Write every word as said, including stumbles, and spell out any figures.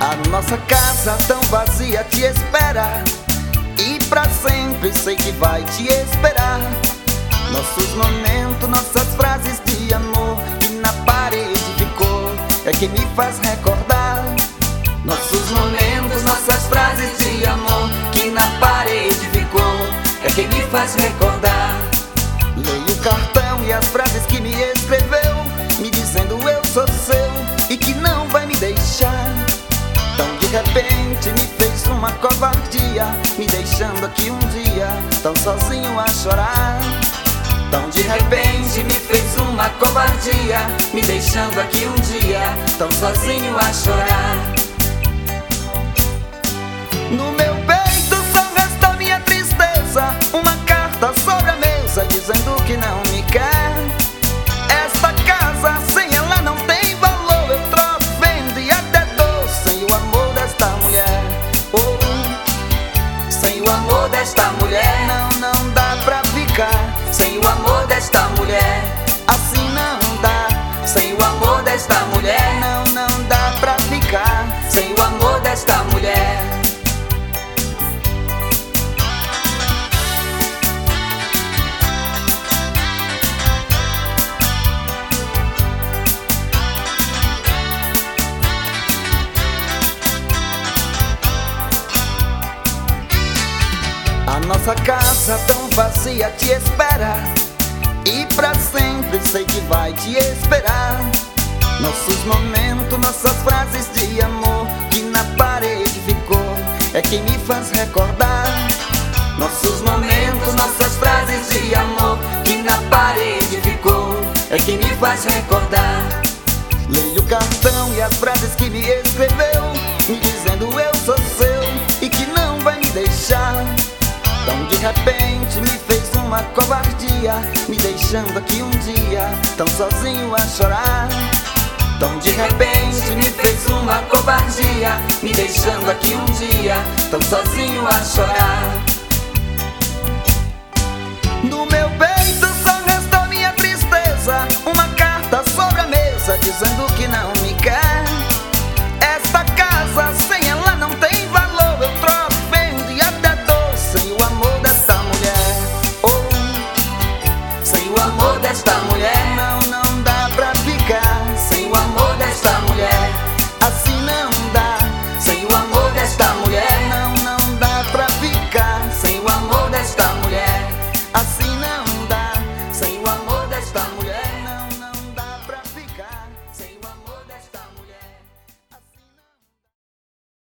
A nossa casa tão vazia te espera, e pra sempre sei que vai te esperar. Nossos momentos, nossas frases de amor que na parede ficou, é que me faz recordar. Nossos momentos, nossas frases de amor que na parede ficou, é que me faz recordar. Leio o cartão e as frases que me escreveu, me dizendo eu sou seu e que não vai me deixar. Tão de repente me fez uma covardia, me deixando aqui um dia tão sozinho a chorar. Tão de repente me fez uma covardia, me deixando aqui um dia tão sozinho a chorar. No meu peito só resta minha tristeza, uma carta sobre a mesa dizendo que não me quer. Esta casa sem ela não tem valor, eu troco, vendo e até dou sem o amor desta mulher. Oh, sem o amor desta mulher não, não dá pra ficar. Sem o amor desta mulher, assim não dá. Sem o amor desta mulher, não, não dá pra ficar. Sem o amor desta mulher. A nossa casa tão vazia te espera, e pra sempre sei que vai te esperar. Nossos momentos, nossas frases de amor que na parede ficou, é que me faz recordar. Nossos momentos, nossas frases de amor que na parede ficou, é que me faz recordar. Leio o cartão e as frases que me escreveu, me dizendo eu sou seu e que não vai me deixar. Tão de repente me fez uma covardia, me deixando aqui um dia tão sozinho a chorar. Tão de repente me fez uma covardia, me deixando aqui um dia tão sozinho a chorar. No meu peito só restou minha tristeza, uma carta sobre a mesa dizendo que não me quer. Esta casa sem ela não tem valor, eu troco, vendo e até dou sem o amor desta mulher. Oh, sem o amor desta mulher não